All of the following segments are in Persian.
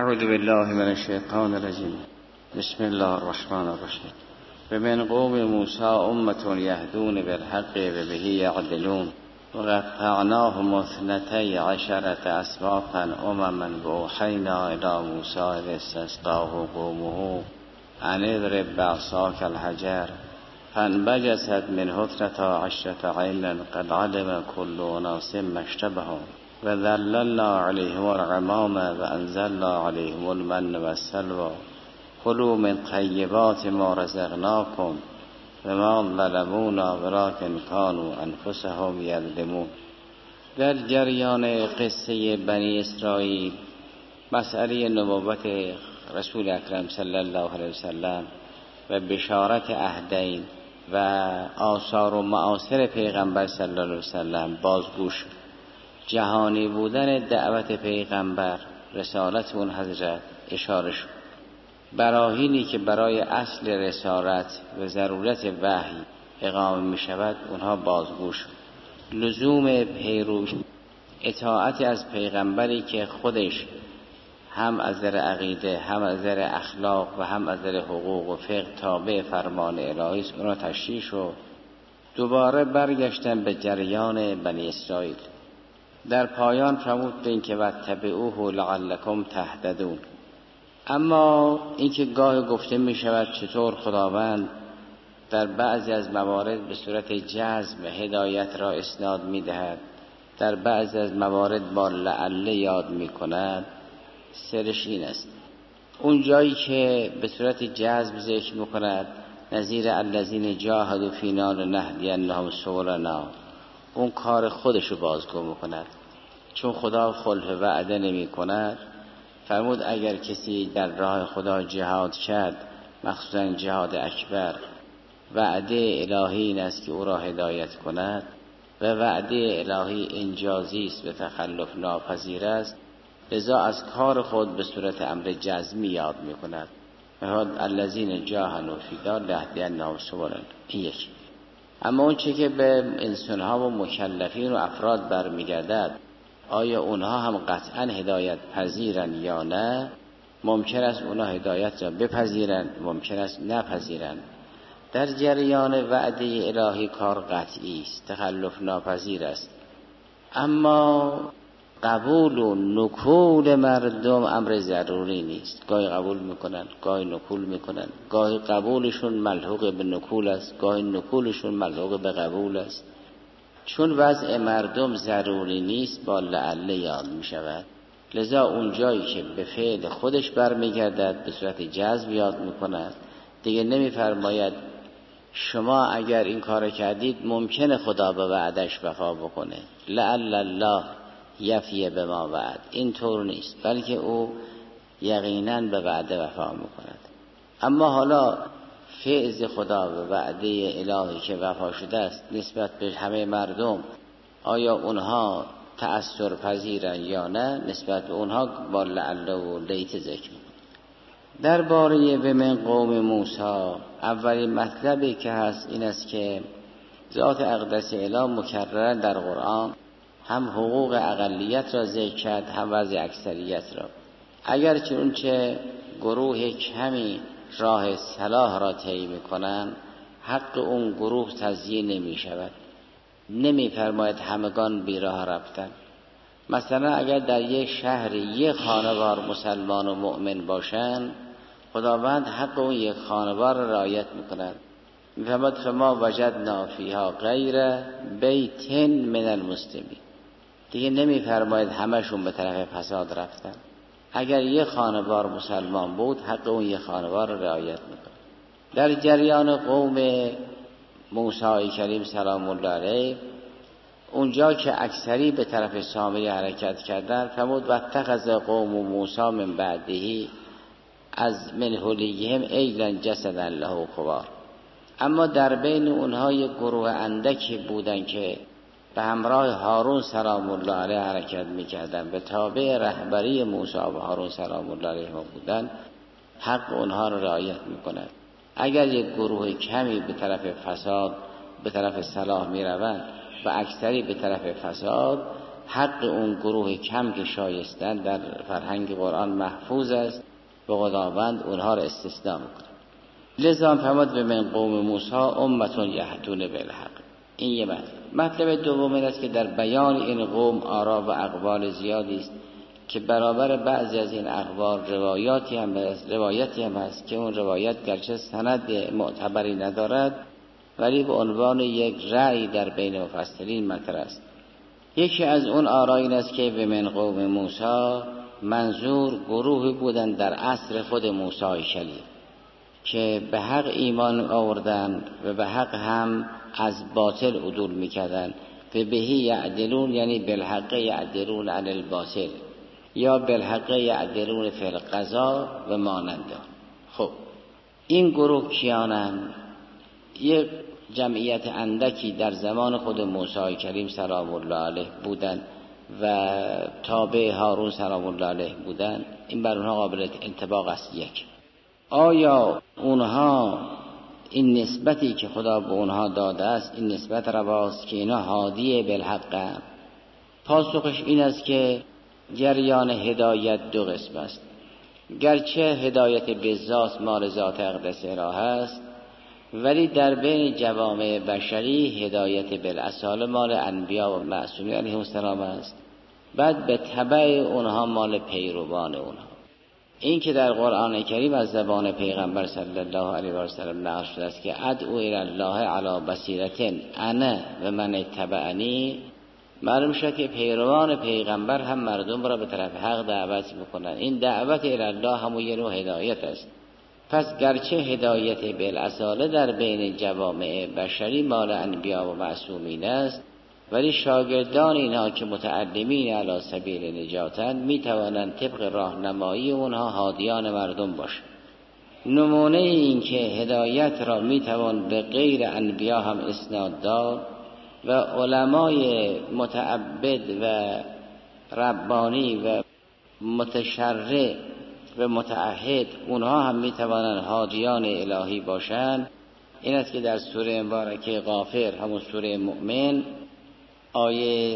اعوذ بالله من الشیطان الرجیم. بسم الله الرحمن الرحیم. فمن قوم موسی امة یهدون بالحق و به یعدلون و قطعناهم 12 اسباطا امما واوحینا الی موسی اذ استسقاه قومه ان اضرب بعصاک الحجر فانبجست منه 12 عینا قد علم كل اناس مشربهم و ذللنا علیهم الغمام و انزلنا علیهم المن و السلوى کلوا من طیبات ما رزقناکم و ما ظلمونا ولکن کانوا انفسهم یظلمون. در جریان قصه بنی اسرائیل مسئله نبوت رسول اکرم صلی الله علیه وسلم و بشارت عهدین و آثار و معاصر پیغمبر صلی الله علیه وسلم بازگوش جهانی بودن دعوت پیغمبر، رسالت اون حضرت اشاره شد. براهینی که برای اصل رسالت و ضرورت وحی اقامه می شود اونها بازگو شد. لزوم پیروی اطاعت از پیغمبری که خودش هم از نظر عقیده، هم از نظر اخلاق و هم از نظر حقوق و فقه تابع فرمان الهی است، اونها تشریح شد. دوباره برگشتن به جریان بنی اسرائیل. در پایان فرمود به این که واتبعوه لعلکم تهتدون. اما اینکه گاه گفته می شود چطور خداوند در بعضی از موارد به صورت جزم هدایت را اسناد می دهد، در بعضی از موارد با لعل یاد می کند، سرش این است. اون جایی که به صورت جزم ذکر می کند نظیر الذین جاهدوا فینا لنهدینهم سبلنا، اون کار خودشو بازگو میکند، چون خدا خلف وعده نمی کند. فرمود اگر کسی در راه خدا جهاد کرد، مخصوصا جهاد اکبر، وعده الهی این است که او را هدایت کند و وعده الهی انجازی است و تخلف ناپذیر است، لذا از کار خود به صورت امر جزمی یاد می کند. الذین جاهدوا فینا لنهدینهم سبلنا. این یکی. اما اون چه که به انسانها و مکلفین و افراد برمیگردد، آیا اونها هم قطعا هدایت پذیرن یا نه؟ ممکن است اونها هدایت را بپذیرن، ممکن است نپذیرن. در جریان وعده الهی کار قطعی است، تخلف ناپذیر است. اما قبول و نکول مردم امر ضروری نیست. گاهی قبول میکنن، گاهی نکول میکنن، گاهی قبولشون ملحوق به نکول است، گاهی نکولشون ملحوق به قبول است. چون وضع مردم ضروری نیست با لعل یاد میشود، لذا اون جایی که به فعل خودش برمیگردد به صورت جذب یاد میکند. دیگه نمیفرماید شما اگر این کار کردید ممکنه خدا به وعدش وفا بکنه، لعل الله یفیه به ما وعد. این طور نیست، بلکه او یقینا به وعده وفا میکند. اما حالا فیض خدا و وعده الهی که وفا شده است نسبت به همه مردم، آیا اونها تأثیر پذیرن یا نه؟ نسبت به اونها با لعل و لیت ذکر. درباره و من قوم موسی، اولین مطلبی که هست این است که ذات اقدس اله مکررن در قرآن هم حقوق اقلیت را ذکر کرد، هم وضع اکثریت را. اگرچه اون چه گروه کمی راه صلاح را طی میکنن، حق اون گروه تضییع نمی شود. نمی فرماید همگان بیراه رفتن. مثلا اگر در یک شهر یک خانوار مسلمان و مؤمن باشن، خداوند حق اون یک خانوار را رعایت میکند. میفرماید فما وجدنا فیها غیر بیت من المسلمین. دیگه نمی فرماید همشون به طرف فساد رفتن. اگر یک خانوار مسلمان بود، حق اون یک خانوار را رعایت میکنه. در جریان قوم موسی کریم سلام الله علیه، اونجا که اکثری به طرف سامری حرکت کردن، فرمود واتخذ قوم موسی من بعده از من حلیهم عجلا جسدا له خوار. اما در بین اونها یک گروه اندکی بودن که به همراه هارون سلام الله علیه حرکت میکردن، به تابع رهبری موسی و هارون سلام الله علیه بودن، حق اونها رو رعایت میکنند. اگر یک گروه کمی به طرف فساد، به طرف صلاح میروند و اکثری به طرف فساد، حق اون گروه کم که شایستن در فرهنگ قرآن محفوظ است و خداوند اونها را استثناء میکنه. لذا فرمود به من قوم موسی امة یهدون بالحق. این یه مطلب دوم این است که در بیان این قوم آرا و اقوال زیادی است که برابر بعضی از این اقوال روایتی هم هست که اون روایت گرچه سند معتبری ندارد ولی به عنوان یک رأی در بین مفسرین مطرح است. یکی از اون آرا این است که به من قوم موسی منظور گروهی بودن در عصر خود موسی کلیم که به حق ایمان آوردن و به حق هم از باطل عدول میکردن و بهی یعدلون، یعنی بالحق یعدلون علی الباطل یا بالحق یعدلون فی القضاء و ماننده. خب این گروه کیانن؟ یک جمعیت اندکی در زمان خود موسی کریم سلام الله علیه بودن و تابع هارون سلام الله علیه بودن. این بر اونها قابل انطباق است. یک، آیا اونها این نسبتی که خدا به اونها داده است این نسبت رواست که اینا هادی بالحق؟ پاسخش این است که جریان هدایت دو قسم است. گرچه هدایت به ذات مال ذات اقدس را هست ولی در بین جوامع بشری هدایت بالاصاله مال انبیا و معصومین علیهم السلام است، بعد به تبع اونها مال پیروان اونها. این که در قرآن کریم از زبان پیغمبر صلی الله علیه و سلم نقل شده است که ادعو الی الله علی بصیرة انا و من اتبعنی، معلوم شد که پیروان پیغمبر هم مردم را به طرف حق دعوت میکنند. این دعوت الی الله هم یه نوع هدایت است. پس گرچه هدایت بالاصاله در بین جوامع بشری مال انبیا و معصومین است ولی شاگردان اینها که متعلمین علی سبیل نجاتند می توانند طبق راهنمایی اونها هادیان مردم باشند. نمونه این که هدایت را می توان به غیر انبیا هم اسناد داد و علمای متعبد و ربانی و متشرع و متعهد اونها هم می توانند هادیان الهی باشند. این است که در سوره مبارکه غافر، همون سوره مؤمن، آیه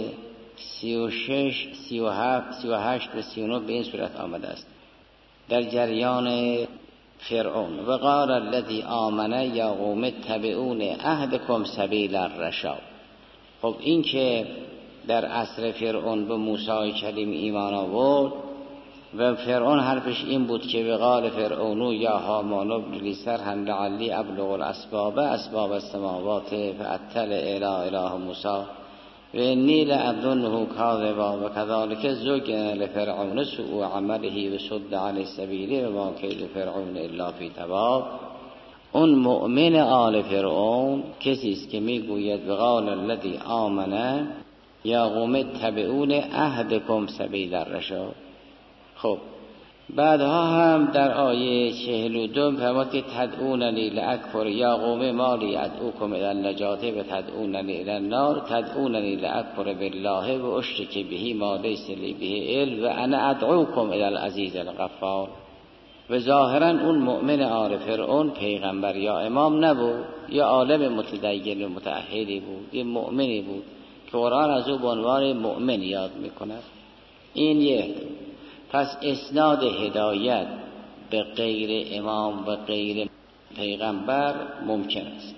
36 37 38 و 39 به این صورت آمده است. در جریان فرعون و قال الذی آمن یا قوم اتبعون اهدکم سبیل الرشاد. خب این که در عصر فرعون به موسی کلیم ایمان آورد و فرعون حرفش این بود که وقال فرعون یا هامان ابن لی صرحا لعلی ابلغ الاسباب السماوات فاطلع الی اله موسی و انی لأظنه کاذبا و کذالک زین لفرعون سوء عمله و صد عن السبیل و ما کید فرعون الا فی تباب. اون مؤمن آل فرعون کسی است که میگوید وقال الذی آمن یا قوم اتبعون اهدکم سبیل الرشاد. خب بعدها هم در آیه 42 فرمود که تدعوننی لاکفر یا قوم مالی ادعوکم الی النجات و تدعوننی الی النار تدعوننی لاکفر بالله و اشرک به ما لیس لی به علم و انا ادعوکم الی العزیز الغفار. و ظاهرا اون مؤمن آل فرعون پیغمبر یا امام نبود یا عالم متدین و متعهدی بود، یه مؤمنی بود که قرآن از او به عنوان مؤمن یاد میکند. این یک. پس اسناد هدایت به غیر امام و غیر پیغمبر ممکن است.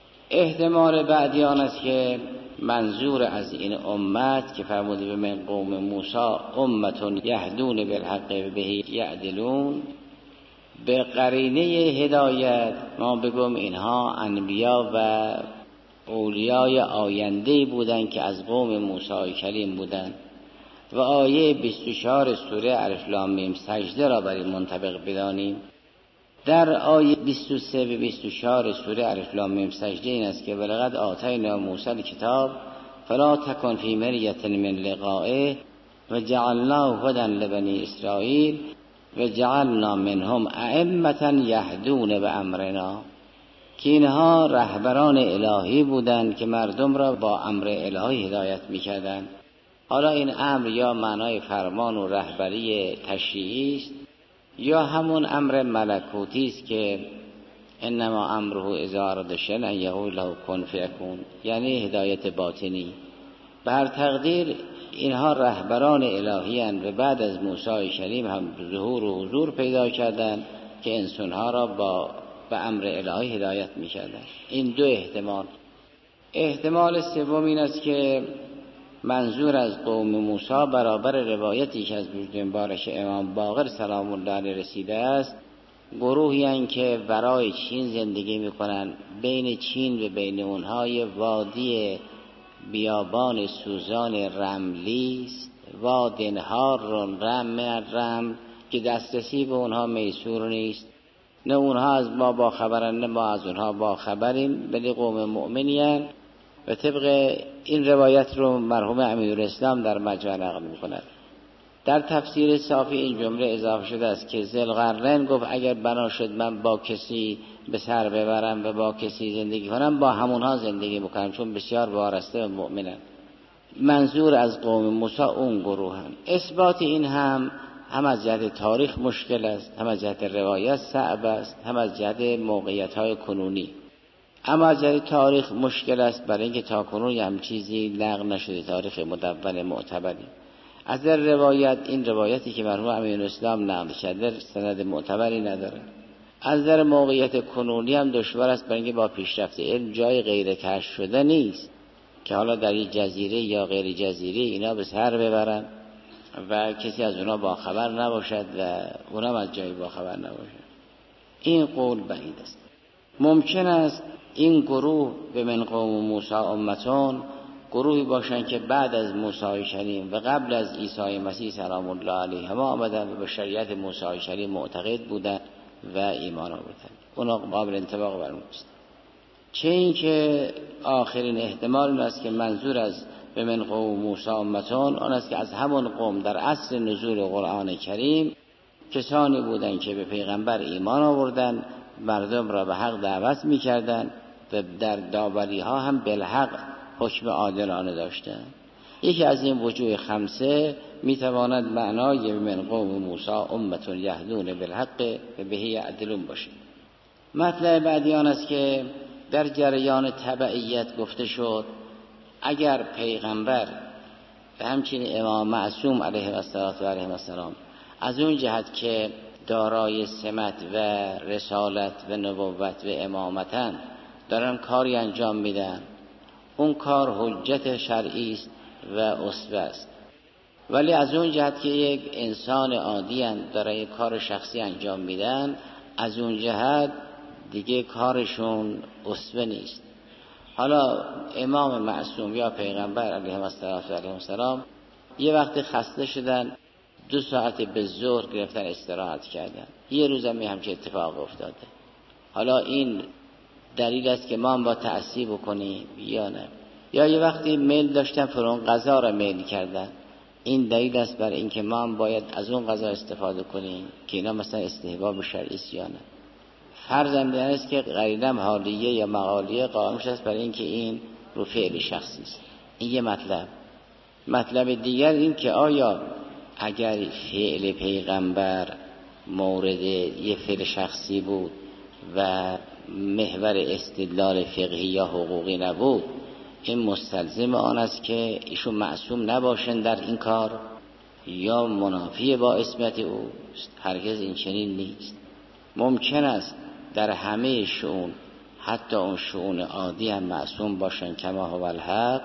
احتمال بعدی آن است که منظور از این امت که فرموده به من قوم موسی امة یهدون بالحق و به یعدلون، به قرینه هدایت ما بگم اینها انبیا و اولیای آینده بودند که از قوم موسی کلیم بودند. و آیه 24 سوره الف لام میم سجده را برای منطبق بدانیم. در آیه 23 و 24 سوره الف لام میم سجده این است که ولقد آتینا موسی الکتاب فلا تکن فی مریة من لقائه و جعلناه هدی لبنی اسرائیل و جعلنا منهم ائمة یهدون بامرنا، که اینها رهبران الهی بودند که مردم را با امر الهی هدایت می‌کردند. حالا این امر یا معنای فرمان و رهبری تشریعی است یا همون امر ملکوتی است که انما امره اذا اراد شیئا ان یقول له کن فیکون، یعنی هدایت باطنی. به هر تقدیر اینها رهبران الهی اند و بعد از موسی کریم هم ظهور و حضور پیدا کردند که انسانها را به امر الهی هدایت می‌کردند. این دو احتمال. احتمال سوم این است که منظور از قوم موسی برابر روایتی که از وجود مبارک امام باقر سلام الله علیه رسیده است، گروهی هستند که ورای چین زندگی میکنند. بین چین و بین اونها یه وادی بیابان سوزان رملی است، وادنهار رمل که دسترسی به اونها میسور نیست. نه اونها از ما باخبرند نه ما از اونها باخبریم، ولی قوم مؤمنین. و طبق این روایت رو مرحوم امیرالاسلام در مجمع نقل می‌کند. در تفسیر صافی این جمله اضافه شده است که ذوالقرنین گفت اگر بنا شد من با کسی به سر ببرم و با کسی زندگی کنم، با همونها زندگی بکنم، چون بسیار وارسته و مؤمنن. منظور از قوم موسی اون گروه هم. اثبات این هم از جهت تاریخ مشکل است، هم از جهت روایت صعب است، هم از جهت موقعیت‌های کنونی. اما از جهت تاریخ مشکل است، برای اینکه تاکنون هم چیزی نقل نشده، تاریخ مدون معتبری. از در روایت، این روایتی که مرحوم امیرالاسلام نقل کرده سند معتبری نداره. از در موقعیت کنونی هم دشوار است، برای اینکه با پیشرفت علم جای غیر کشف شده نیست که حالا در این جزیره یا غیر جزیره اینا به سر ببرن و کسی از اونا باخبر نباشد و اونم از جایی باخبر نباشد. این قول بعید است. ممکن است این گروه به من قوم موسی امتون گروهی باشند که بعد از موسی کریم و قبل از عیسی مسیح سلام الله علیه ما آمدند و به شریعت موسی کریم معتقد بودند و ایمان آوردند. اونا قابل انطباق برموست. چه این که آخرین احتمال این است که منظور از به من قوم موسی امتون آن است که از همون قوم در عصر نزول قرآن کریم کسانی بودند که به پیغمبر ایمان آوردند، مردم را به حق دعوت می‌کردند و در داوری ها هم بالحق حکم عادلانه داشتند. یکی از این وجوه خمسه میتواند معنای من قوم موسی امة یهدون بالحق و به یعدلون باشه. مطلب بعدی آن است که در جریان تبعیت گفته شد اگر پیغمبر و همچنین امام معصوم علیه السلام از اون جهت که دارای سمت و رسالت و نبوت و امامتن دارن کاری انجام میدن، اون کار حجت شرعی است و اسوه است. ولی از اون جهت که یک انسان عادی داره یک کار شخصی انجام میدن، از اون جهت دیگه کارشون اسوه نیست. حالا امام معصوم یا پیغمبر علیه السلام یه وقت خسته شدن، 2 ساعت به ظهر گرفتن استراحت کردن، یه روز هم همچه اتفاق افتاده. حالا این دلیل است که ما هم با تعصیب بکنیم یا نه؟ یا یه وقتی میل داشتن فرون غذا را میل کردن، این دلیل است بر اینکه ما هم باید از اون غذا استفاده کنیم که اینا مثلا استحباب شرعی است یا نه؟ فرضم این است که غریدم حالیه یا مقالیه قائمش است برای اینکه این رو فعل شخصی است. این یه مطلب دیگر این که آیا اگر فعل پیغمبر مورد یه فعل شخصی بود و محور استدلال فقهی یا حقوقی نبود، این مستلزم آن است که ایشون معصوم نباشند در این کار یا منافی با عصمت اوست؟ هرگز این چنین نیست. ممکن است در همه شؤون، حتی اون شؤون عادی هم معصوم باشند کما هو الحق،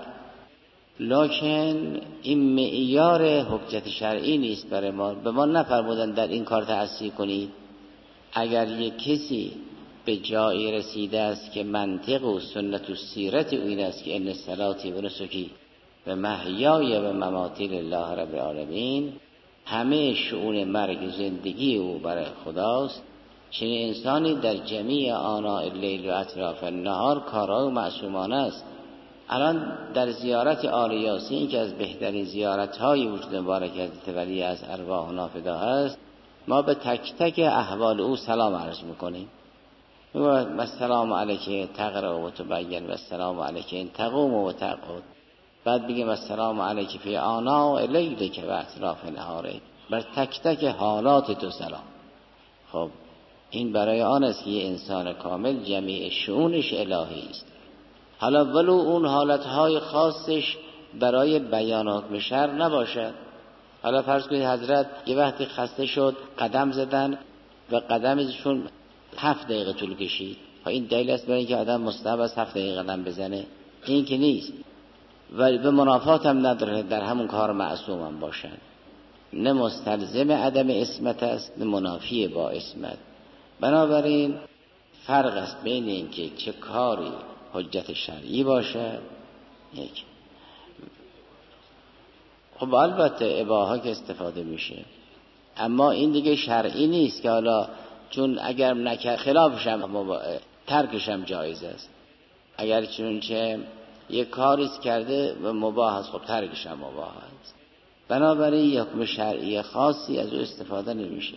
لکن این معیار حجت شرعی نیست برای ما. به ما نفرمودن در این کار تعصی کنید. اگر یک کسی به جایی رسیده است که منطق و سنت و سیرت او این است که ان صلاتی و نسکی و محیای و مماتی لله رب العالمین، همه شؤون مرگ زندگی او برای خداست، چنین انسانی در جمیع آناء اللیل و اطراف النهار کارای معصومانه است. الان در زیارت آل یاسین که از بهترین زیارت‌های وجود مبارک حضرت ولی از ارواح نافذه است، ما به تک تک احوال او سلام عرض میکنیم. و السلام علیک تقرأ و تبین و السلام علیک ان تقوم و تقعد. بعد بگیم السلام علیک فی آناء لیلک و اطراف نهارک. بر تک تک حالات تو سلام. خب این برای آن است که یه انسان کامل جمیع شؤونش الهی است. حالا ولو اون حالتهای خاصش برای بیان حکم شرع نباشد. حالا فرض کنید حضرت یه وقتی خسته شد قدم زدن و قدمشون 7 دقیقه طول کشید، این دلیل است برای اینکه آدم مستحب است 7 دقیقه قدم بزنه؟ این که نیست. و به منافات هم نداره در همون کار معصوم هم باشد، نه مستلزم عدم عصمت است نه منافی با عصمت. بنابراین فرق است بین اینکه چه کاری حجت شرعی باشد. یک خب البته اباحه که استفاده میشه، اما این دیگه شرعی نیست که حالا چون اگر نکرد خلافش هم ترکش هم جایز است. اگر چون یک کاریست کرده و مباح است، خب ترکش هم مباح است. بنابراین حکم شرعی خاصی از او استفاده نمیشه.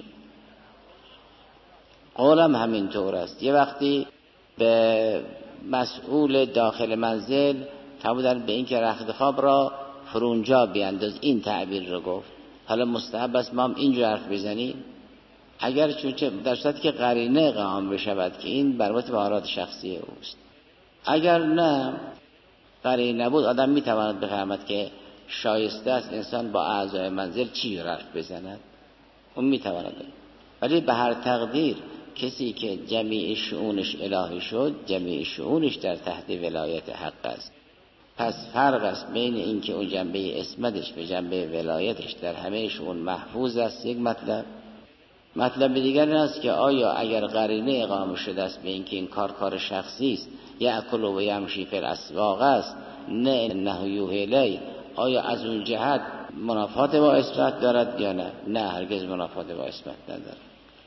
قولم همینطور است. یه وقتی به مسئول داخل منزل فرمودن به این که رخت خواب را فرونجا بیانداز، این تعبیر رو گفت. حالا مستحب است ما هم اینجور حرف بزنیم؟ اگر چون در صورتی که قرینه قائم بشود که این برابط به آراد شخصی اوست. اگر نه قرینه نبود، آدم میتواند بفهمد که شایسته است انسان با اعضای منزل چی حرف بزند، اون میتواند. ولی به هر تقدیر کسی که جمیع شؤونش الهی شد، جمیع شؤونش در تحت ولایت حق است. پس فرق است بین این که اون جنبه عصمتش به جنبه ولایتش در همه شؤون محفوظ است، یک مطلب دیگر این است که آیا اگر قرینه اقامه شده است به این که این کار شخصی است، یأکل و یمشی فی الاسواق است، نه نهیوه الی، آیا از اون جهت منافات با عصمت دارد یا نه؟ نه، هرگز منافات با عصمت ندارد.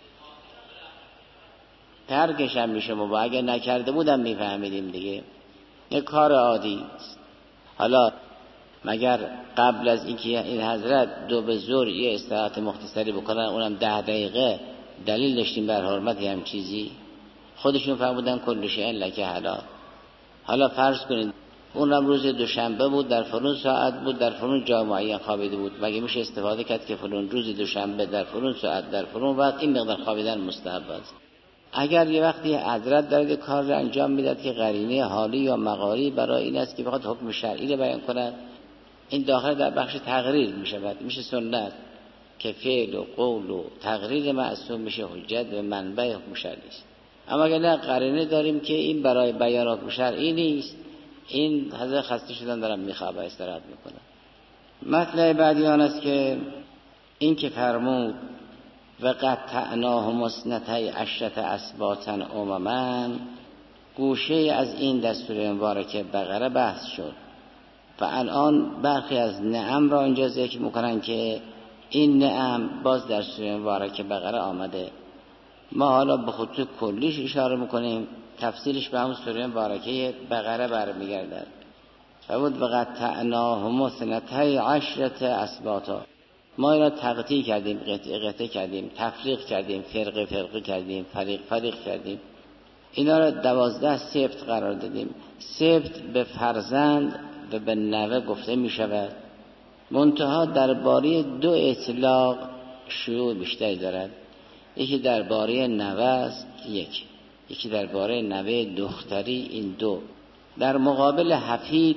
ترکش هم میشه مباح. اگه نکرده بودم میفهمیدیم دیگه، یک کار عادی است. حالا مگر قبل از اینکه این حضرت 2 به ظهر یه استراحت مختصری بکنن، اونم 10 دقیقه، دلیل داشتیم بر حرمت هم چیزی؟ خودشون فرمودن کل شیء لک حلال. حالا فرض کنید اونم روز دوشنبه بود، در فلان ساعت بود، در فلان جا معین خوابیده بود، مگه میشه استفاده کرد که فلان روز دوشنبه در فلان ساعت در فلان وقت این مقدار خوابیدن مستحب است؟ اگر یه وقتی حضرت داره کار رو انجام میداد که قرینه حالی یا مقاری برای این است که بخواد حکم شرعی رو بیان کند، این داخل در بخش تقریر میشود، میشه سنت که فعل و قول و تقریر معصوم میشه حجت به منبع حکم شرعی است. اما اگر نه قرینه داریم که این برای بیان حکم شرعی نیست، این حضرت خسته شدن دارم میخوابه استراحت میکنه. مطلب بعدی آن است که این که فرمود و قطعناهم اثنتی عشرة اسباطا امما، گوشه از این دستور مبارکه بقره بحث شد و الان برخی از نعم را اینجا ذکر میکنن که این نعم باز در سوره مبارکه بقره آمده. ما حالا به خطوط کلیش اشاره میکنیم، تفصیلش به همون سوره مبارکه بقره برمیگردد. فرمود و قطعناهم اثنتی عشرة اسباطا، ما اینا تقطیع کردیم، قطعه کردیم، تفریق کردیم، فرقه کردیم، فریق کردیم، اینا را 12 سبت قرار دادیم. سبت به فرزند و به نوه گفته می شود، منتها درباره 2 اطلاق شیوع بیشتری دارد. یکی درباره نوه است، یکی درباره نوه دختری، این 2. در مقابل حفید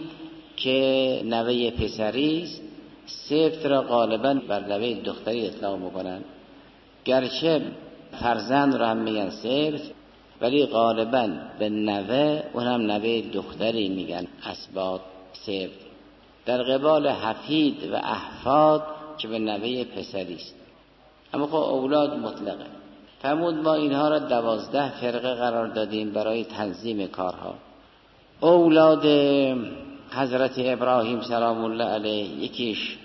که نوه پسری است، سبت را غالبا بر نوه دختری اطلاق میکنند. گرچه فرزند را هم میگن سبت، ولی غالبا به نوه، اونم نوه دختری میگن اسباط سبت، در قبال حفید و احفاد که به نوه پسری است. اما خب اولاد مطلقه. فرمود ما اینها را 12 فرقه قرار دادیم برای تنظیم کارها. اولاد حضرت ابراهیم سلام الله علیه یکیش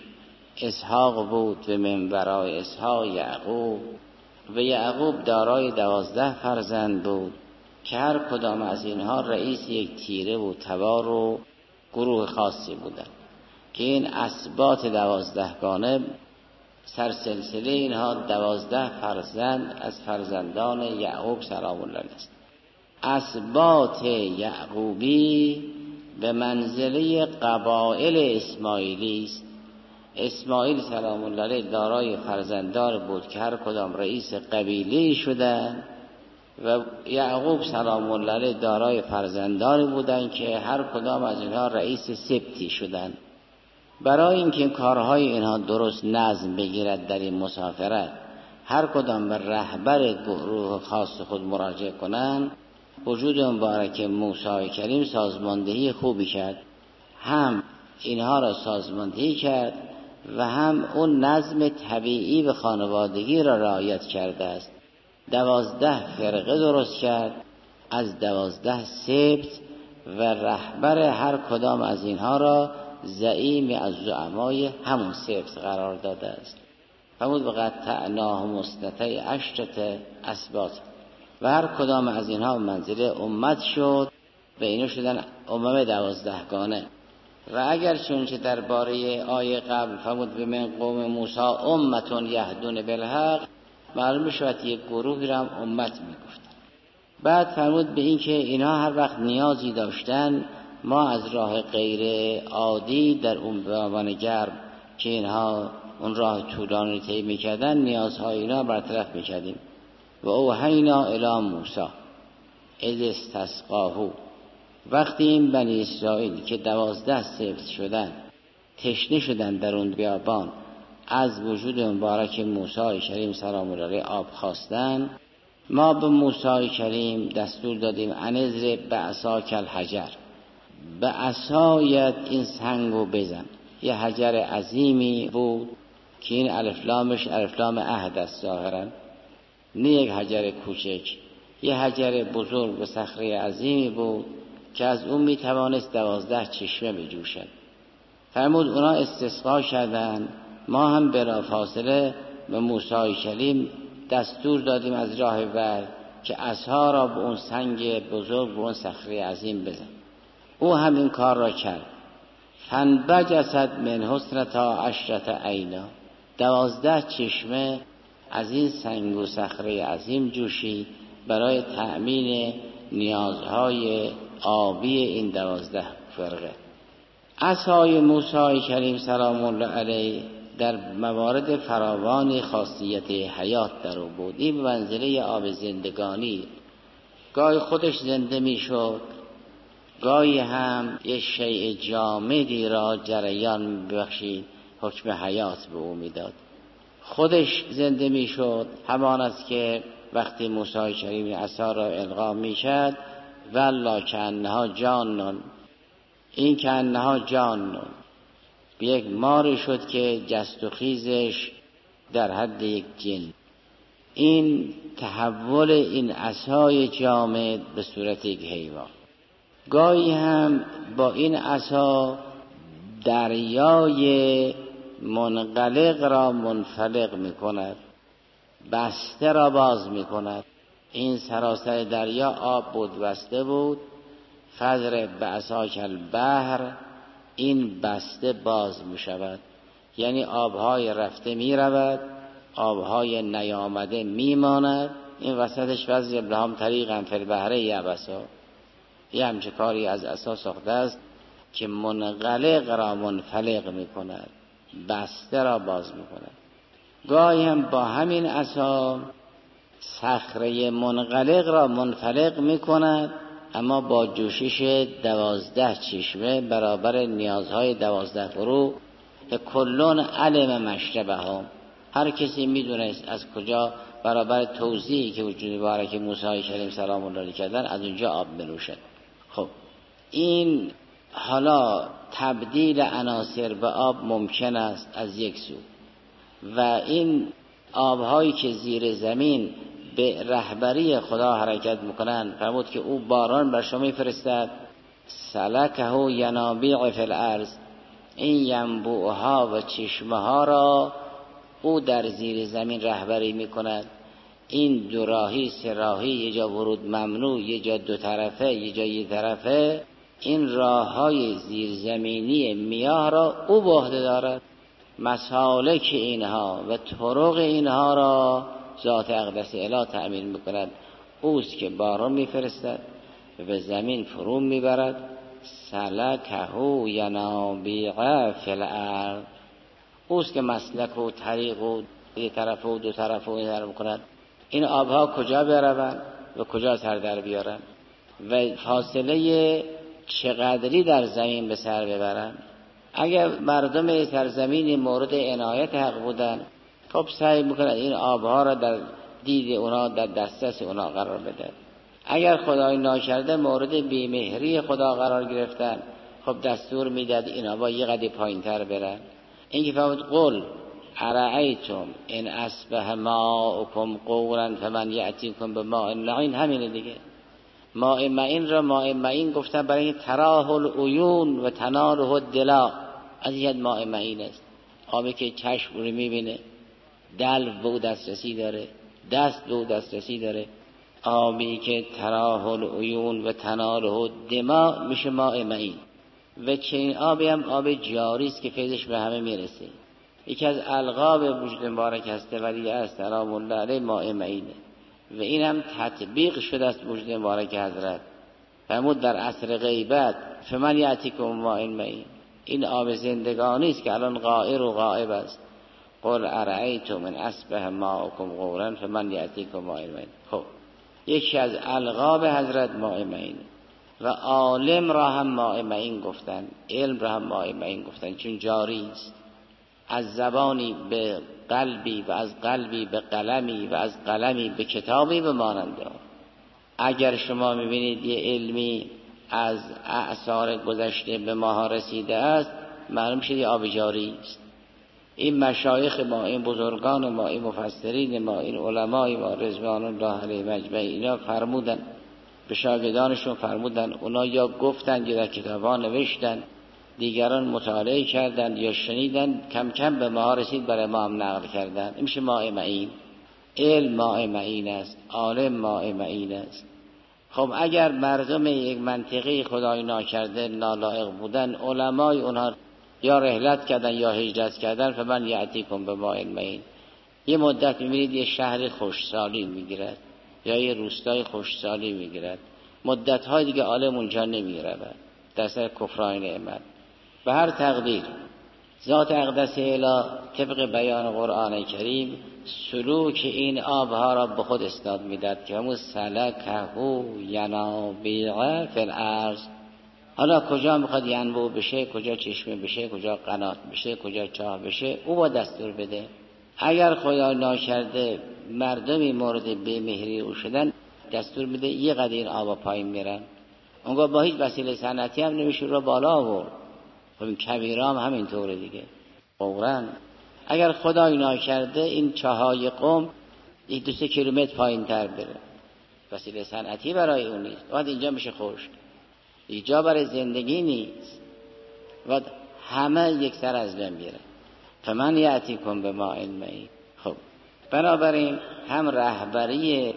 اسحاق بود و من برای اسحاق یعقوب، و یعقوب دارای 12 فرزند بود که هر کدام از اینها رئیس یک تیره و تبار و گروه خاصی بودند که این اسباط 12 گانه سرسلسله اینها 12 فرزند از فرزندان یعقوب سلام الله علیه است. اسباط یعقوبی به منزله قبایل اسماعیلی است. اسماعیل سلام الله علیه دارای فرزندان بود که هر کدام رئیس قبیله شدند و یعقوب سلام الله علیه دارای فرزندانی بودند که هر کدام از اینها رئیس سبتی شدند. برای اینکه این کارهای اینها درست نظم بگیرد در این مسافرت، هر کدام به رهبر گروه خاص خود مراجعه کنند، وجود مبارک موسی کریم سازماندهی خوبی کرد. هم اینها را سازماندهی کرد و هم اون نظم طبیعی به خانوادگی را رعایت کرده است. 12 فرقه درست کرد، از 12 سبط، و رهبر هر کدام از اینها را زعیمی از زعمای همون سبط قرار داده است. فرمود وقطعناهم اثنتی عشرة اسباط، و هر کدام از اینها منزله امت شد و اینا شدن امم 12 گانه. و اگر چونچه درباره آیه قبل فرمود به من قوم موسی امتون یهدون بالحق، معلوم شد یک گروهی را هم امت میگفت. بعد فرمود به این که اینها هر وقت نیازی داشتن، ما از راه غیر عادی در اون بیابان گرم که اینها اون راه طولانی طی میکردن، نیازهای اینا برطرف میکردیم. و اوحینا الی موسی اذ استسقاه، وقتی این بنی اسرائیل که 12 سبط شدن تشنه شدن در اون بیابان، از وجود مبارک موسی کریم سلام الله علیه آب خواستن، ما به موسی کریم دستور دادیم انذر بعصاک الحجر، به عصایت این سنگو بزن. یه حجر عظیمی بود که این الف لامش الف لام عهد است ظاهرا، نه یک حجر کوچک، یه حجر بزرگ و صخره عظیمی بود که از اون میتوانست 12 چشمه بجوشد. فرمود اونا استسقا کردن، ما هم بلافاصله به موسی کریم دستور دادیم از راه ور که عصا را به اون سنگ بزرگ، به اون صخره عظیم بزن. او هم این کار را کرد. فانبجست من حسنتا عشرة عینا، 12 چشمه از این سنگ و صخره عظیم جوشید برای تأمین نیازهای آبی این 12 فرقه. عصای موسی کریم سلام الله علیه در موارد فراوانی خاصیت حیات در او بود. این منزله آب زندگانی، گاهی خودش زنده می شد، گاهی هم یه شیء جامدی را جریان بخشید، حکم حیات به او میداد. خودش زنده می شد، همان است که وقتی موسی کریم عصا را القا می کرد، والله کانها جانن، این کانها جانن به یک ماری شد که جست و خیزش در حد یک جن. این تحول این عصای جامد به صورت یک حیوان. گاهی هم با این عصا دریای منغلق را منفلق می کند، بسته را باز می کند. این سراسر دریا آب بود، بسته بود. فضرب بعصاک البحر، این بسته باز می شود، یعنی آبهای رفته می رود، آبهای نیامده می ماند. این وسطش وضع ابراهام طریقا فی البحر یبسا، یه همچه کاری از عصا ساخته است که منغلق را منفلق می کند، بسته را باز می کند. گاهی هم با همین عصا صخره منغلق را منفلق می کند، اما با جوشش 12 چشمه برابر نیازهای 12 فروع. کلون علم مشربهم، هر کسی میدونست از کجا برابر توزیعی که وجود مبارک موسی کریم سلام الله علیه کردن از اونجا آب بنوشد. خب این حالا تبدیل عناصر به آب ممکن است از یک سو، و این آبهایی که زیر زمین به رهبری خدا حرکت میکنن، فرمود که او باران بر شما میفرستد. سلکه ینابیع فی الارض، این ینبوعها و چشمه ها را او در زیر زمین رهبری میکند. این دو راهی سه راهی، یه جا ورود ممنوع، یه جا دو طرفه، یه جا یه طرفه، این راه های زیرزمینی میاه را او به عهده دارد. مسالک اینها و طرق اینها را ذات اقدس اله تأمین میکند. اوست که باران میفرستد و به زمین فرو میبرد. سلکه ینابیع فی الارض، اوست که مسلک و طریق و یه طرف و دو طرف و این طرف میکند. این آبها کجا بروند و کجا سر در بیارن و فاصله چقدری در زمین به سر ببرن. اگر مردم سرزمینی مورد عنایت حق بودن، خب سعی میکنن این آبها را در دید اونا، در دسترس اونا قرار بده. اگر خدای ناکرده مورد بیمهری خدا قرار گرفتن، خب دستور میداد این آبا یه قدری پایین‌تر برن. این که فرمود قل ارأیتم ان اصبح ماؤکم غورا فمن یأتیکم بماء معین، همینه دیگه. ماء معین را ماء معین گفتن برای این تراه العیون و تناله الدلا، از این ماء معین است. آبی که چشم رو میبینه، دلو به او دسترسی داره، دست به او دسترسی داره. آبی که تراه العیون و تناله الدما میشه ماء معین. و چنین آبی هم آب جاری است که فیضش به همه میرسه. یکی از القاب وجود مبارک هست ولی از سلام الله علیه ماء معینه و این هم تطبیق شده است وجود مبارک حضرت. فرمود در عصر غیبت فمن یأتیکم ماء معین، این آب زندگانی است که الان غائر و غائب است. قل ارأیتم ان اصبح ماؤکم غورا فمن یأتیکم ماء معین. خب یکی از القاب حضرت ماء معین و عالم را هم ماء معین گفتن، علم را هم ماء معین گفتن، چون جاری است. از زبانی به قلبی و از قلبی به قلمی و از قلمی به کتابی به ماننده. اگر شما میبینید یه علمی از اعصار گذشته به ما رسیده است، معلوم شد یه آب جاری است. این مشایخ ما، این بزرگان ما، این مفسرین ما، این علمای ما رضوان الله علیهم اجمعین، اینا فرمودن به شاگردانشون، فرمودن اونا یا گفتن یا در کتابا نوشتن، دیگران مطالعه کردن یا شنیدن، کم کم به ما رسید، برای ما هم نقل کردن. این میشه ماء معین. علم ماء معین است، عالم ماء معین است. خب اگر مردم یک منطقه خدای ناکرده نالایق بودن، علمای اونها یا رحلت کردن یا هجرت کردن، فمن یأتیکم بماء معین. یه مدت میبینید یه شهر خوشسالی میگیرد یا یه روستای خوشسالی میگیرد، مدت‌های دیگه عالم اونجا نمیرود در سر کفران نعمت. به هر تقدیر ذات اقدس اله طبق بیان قرآن کریم سلوک این آبها را به خود اسناد میداد که همون سلکه ینابیع فی الارض. حالا کجا میخواد ینبوع بشه، کجا چشمه بشه، کجا قنات بشه، کجا چاه بشه، او با دستور بده. اگر خدا ناکرده مردمی مورد بی‌مهری او شدن، دستور میده یه قدر این آبا پایین میرن، اونگاه با هیچ وسیله صنعتی هم نمیشه رو بالا آورد. خب این کبیرام همینطوره دیگه. قرآن اگر خدای ناکرده این چاهای قم 2-3 کیلومتر پایین تر بره، وسیله صنعتی برای اون نیست، بعد اینجا میشه خشک، اینجا برای زندگی نیست، بعد همه یک سر از بین میره. فمن یأتیکم بماء معین. خب بنابراین هم رهبری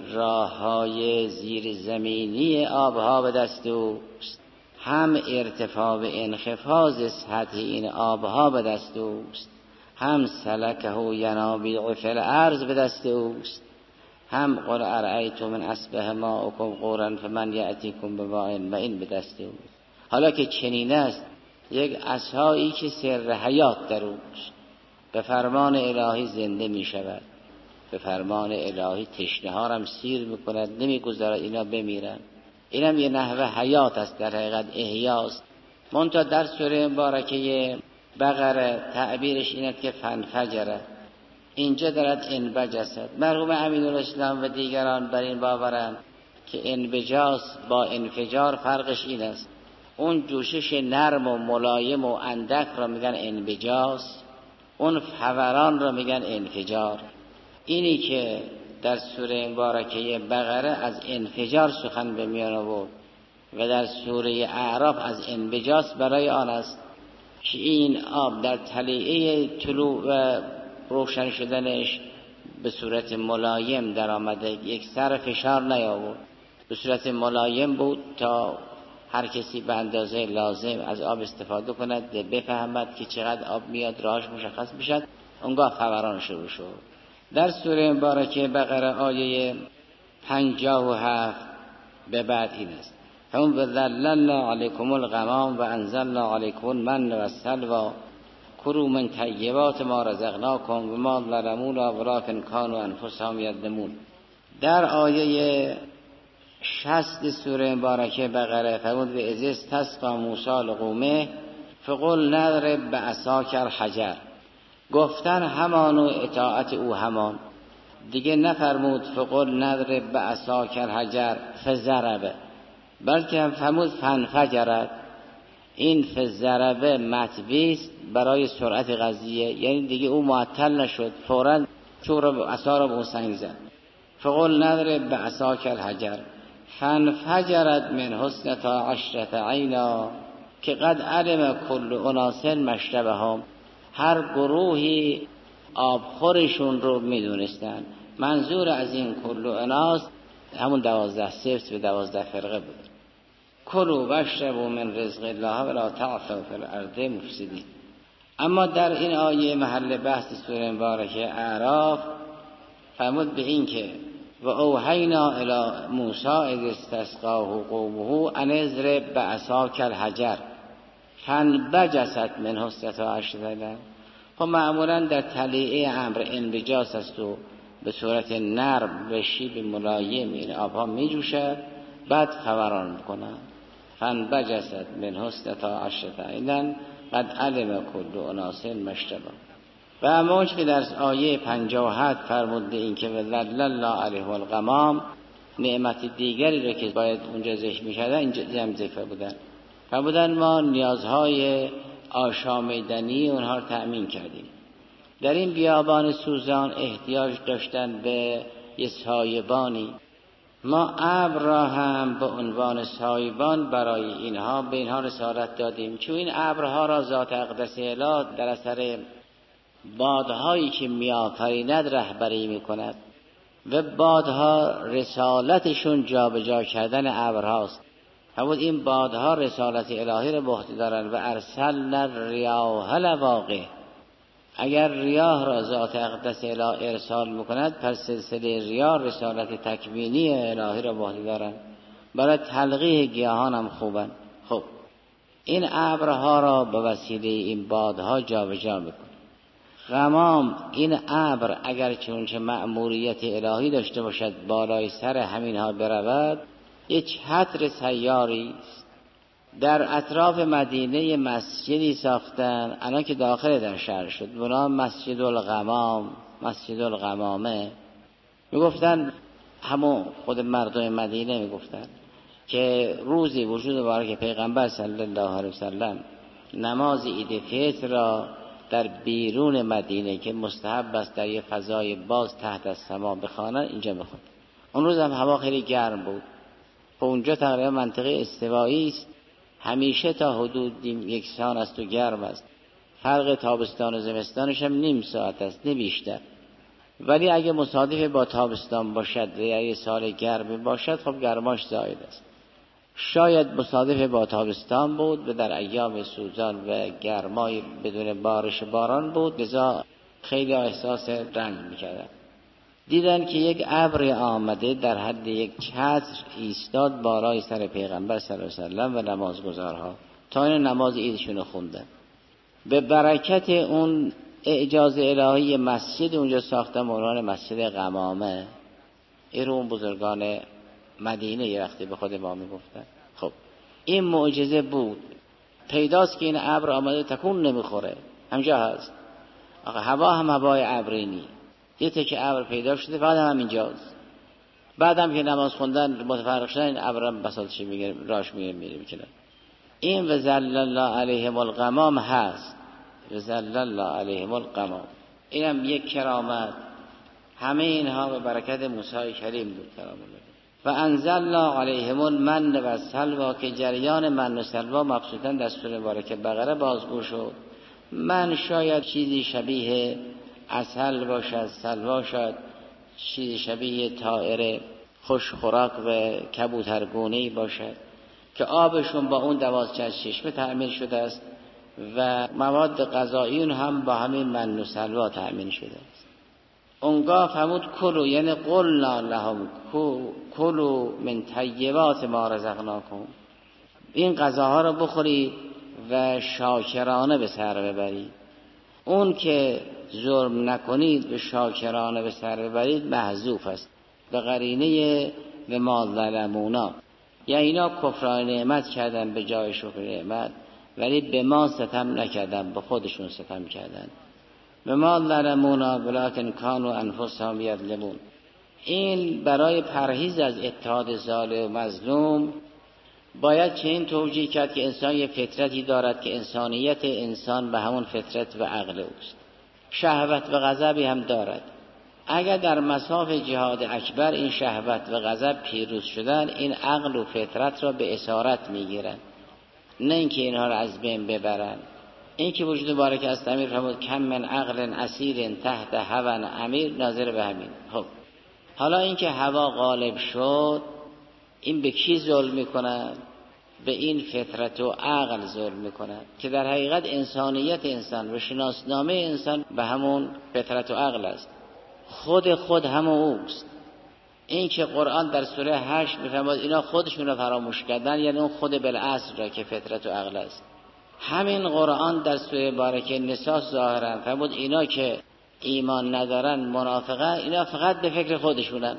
راههای زیر زمینی آبها به دست اوست، هم ارتفاع و انخفاض سطح این آبها به دست اوست، هم سلکه ینابیع فی الارض به دست اوست، هم قل ارأیتم ان اصبح ماؤکم غورا فمن یأتیکم بماء معین به دست اوست. حالا که چنین است، یک عصایی که سر حیات در اوست، به فرمان الهی زنده می شود، به فرمان الهی تشنه ها هم سیر میکند، نمیگذارد اینا بمیرن. اینم یه نحوه حیات است، در حقیقت احیاست. منتها در سوره مبارکه بقره تعبیرش اینه که فنفجره، اینجا دارد انبجست. مرحوم امین‌الاسلام و دیگران بر این باورند که انبجاس با انفجار فرقش این است. اون جوشش نرم و ملایم و اندک را میگن انبجاس، اون فوران را میگن انفجار. اینی که در سوره مبارکه بقره از انفجار سخن به میان آورد و در سوره اعراف از انبجاس برای آن است که این آب در طلیعه طلوع و روشن شدنش به صورت ملایم در آمده، یک سر فشار نیاورد، به صورت ملایم بود تا هر کسی به اندازه لازم از آب استفاده کند، بفهمد که چقدر آب میاد، راهش مشخص بشد، اونگاه فوران شروع شد. در سوره مبارکه بقره آیه 57 به بعد این است: هم وذللنا علیکم الغمام و انزلنا علیکم المن و السلوى کلوا من طیبات ما رزقناکم و ما ظلمونا ولکن کانوا انفسهم یظلمون. در آیه 60 سوره مبارکه بقره فرمود: و اذ استسقی موسی لقومه فقل نضرب بعصاک الحجر، گفتن همان و اطاعت او همان. دیگه نفرمود فقل نضرب بعصاک الحجر فضرب، بلکه هم فرمود فانفجرت. این فضرب مطبیست برای سرعت قضیه، یعنی دیگه او معطل نشد، فوراً چوب رو عصا رو به اون سنگ زد. فقل نضرب بعصاک الحجر فانفجرت من حسنتا عشرة عینا، که قد علم کل اناس مشربهم، هر گروهی آبخورشون رو میدونستن. منظور از این کل اناس همون 12 سبت به 12 فرقه بود. کلوا واشربوا من رزق الله ولا تعثوا فی الارض مفسدین. اما در این آیه محل بحث سوره مبارکه اعراف فرمود به این که و اوحینا الی موسی اذ استسقاه قومه ان اضرب بعصاک الحجر فانبجست من حسنة عشرة. خب معمولا در تلیعه امر انبجاس است و به صورت نرم و شیب ملایم این آبها می جوشد، بعد فوران میکنند. فانبجست من حسنة عشرة عینا قد علم کل اناس مشربهم. و اما اونچه که در آیه 57 فرموده این که وذلل الله علیه الغمام، نعمت دیگری را که باید اونجا ذکر می‌شد اینجا هم ذکر بودن. فرمودن ما نیازهای آشامیدنی اونها رو تأمین کردیم. در این بیابان سوزان احتیاج داشتن به یه سایبانی، ما ابر را هم به عنوان سایبان برای اینها به اینها رسالت دادیم، چون این ابرها را ذات اقدس اله در اثر بادهایی که میآفریند رهبری میکند و بادها رسالتشون جابجا کردن ابرهاست. همون این بادها رسالت الهی را به عهده دارند. و ارسلنا الریاح لواقح، اگر ریاح را ذات اقدس اله ارسال میکند پس سلسله ریاح رسالت تکوینی الهی را به عهده دارند. برای تلقیح گیاهان هم خوبن. خب این ابرها را به وسیله این بادها جابجا میکنه. غمام، این ابر اگر چونچه مأموریت الهی داشته باشد بالای سر همینها برود، یک چتر سیاری است. در اطراف مدینه مسجدی ساختن، الان که داخل در شهر شد، بنا مسجد الغمام، مسجد الغمامه. میگفتن همون خود مردم مدینه میگفتن که روزی وجود مبارک پیغمبر صلی الله علیه وسلم نماز عید فطر را در بیرون مدینه که مستحب است در یه فضای باز تحت السما بخوانن، اینجا بخوان. اون روز هم هوا خیلی گرم بود. و اونجا تقریبا منطقه استوایی است، همیشه تا حدود یکسان است و گرم است. فرق تابستان و زمستانش هم نیم ساعت است، نه بیشتر. ولی اگه مصادف با تابستان باشد یا یه سال گرم باشد، خب گرماش زائد است. شاید مصادف با تابستان بود و در ایام سوزان و گرمای بدون بارش باران بود، لذا خیلی احساس رنج میکردن. دیدن که یک ابر آمده در حد یک چتر ایستاد بالای سر پیغمبر صلی الله علیه وسلم و نمازگزارها تا این نماز عیدشون خوندن. به برکت اون اعجاز الهی مسجد اونجا ساختن عنوان مسجد غمامه. این رو اون بزرگان مدینه یه وقتی به خود ما میگفتن. خب این معجزه بود. پیداست که این ابر آمده تکون نمیخوره، همجا هست. آخه هوا هم هوای ابرینی، دیده که ابر پیدا شده، بعد هم اینجاست. بعدم که نماز خوندن متفرق شدن، این ابر هم بساطش میگیره، راش میره میکنه. این وذلل الله علیهم الغمام هست. وذلل الله علیهم الغمام، اینم یک کرامت. همه اینها به برکت موسی کریم بود. و انزلنا علیهم المن و السلوی، که جریان من و سلوا مقصوداً در سوره مبارکه بقره بازگو شد. من شاید چیزی شبیه عسل باشد، سلوا شاید چیزی شبیه طائر خوش خوراک و کبوترگونه‌ای باشد که آبشون با اون 12 چشمه تأمین شده است و مواد غذایی هم با همین من و سلوا تأمین شده است. اونگاه فرمود کلو، یعنی قلنا لهم کلو من طیبات ما رزقناکم، این غذاها رو بخورید و شاکرانه به سر ببرید. اون که ظلم نکنید و شاکرانه به سر ببرید محذوف است به قرینه و ما ظلمونا، یعنی اینا کفران نعمت کردن به جای شکر نعمت ولی به ما ستم نکردن، به خودشون ستم کردن. به ما ظلمونا ولکن کانوا انفسهم یظلمون. این برای پرهیز از اتحاد ظالم و مظلوم باید چنین توجیه کرد که انسان یه فطرتی دارد که انسانیت انسان به همون فطرت و عقل اوست. شهوت و غضبی هم دارد. اگر در مصاف جهاد اکبر این شهوت و غضب پیروز شدن، این عقل و فطرت را به اسارت میگیرن، نه اینکه اینها را از بین ببرن. این که وجود بارک است امیر فرمود کم من عقل اسیر تحت هوی امیر، ناظر به همین. خب حالا این که هوا غالب شد، این به کی ظلم میکند؟ به این فطرت و عقل ظلم میکند که در حقیقت انسانیت انسان و شناسنامه انسان به همون فطرت و عقل است. خود همون اوست. این که قرآن در سوره 8 میفرماد اینا خودشون رو فراموش کردن، یعنی اون خود بالاصل را که فطرت و عقل است. همین قرآن در سوره بارکه نساء ظاهرا فرمود اینا که ایمان ندارن، منافقن، اینا فقط به فکر خودشونن.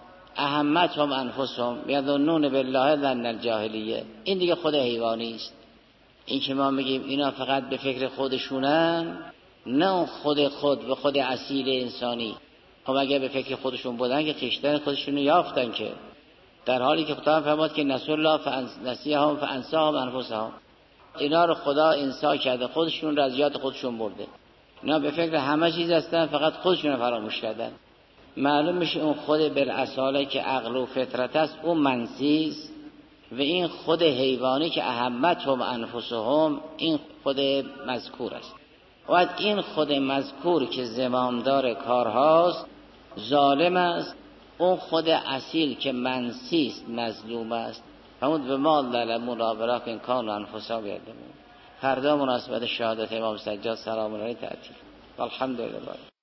اهمتهم انفسهم یظنون بالله ظن الجاهلیه. این دیگه خود حیوانی است. این که ما میگیم اینا فقط به فکر خودشونن، نه خود و خود اصیل انسانی. خب اگه به فکر خودشون بودن که خیشتن خودشونو یافتن، که در حالی که خدا فرمود که نسوا الله فنسیهم فانساهم انفسهم. اینا رو خدا انسا کرده، خودشون رو از یاد خودشون برده. اینا به فکر همه چیز هستن، فقط خودشون رو فراموش کردن. معلوم میشه اون خود بالاصاله که عقل و فطرت است اون منسی است، و این خود حیوانی که اهمتهم انفسهم این خود مذکور است. و این خود مذکور که زمامدار کارهاست ظالم است، اون خود اصیل که منسی است مظلوم است. همون به ما ظلمونا ولکن کانوا انفسهم یظلمون. فردا مناسبت شهادت امام سجاد سلام علیه تعطیل. والحمدلله.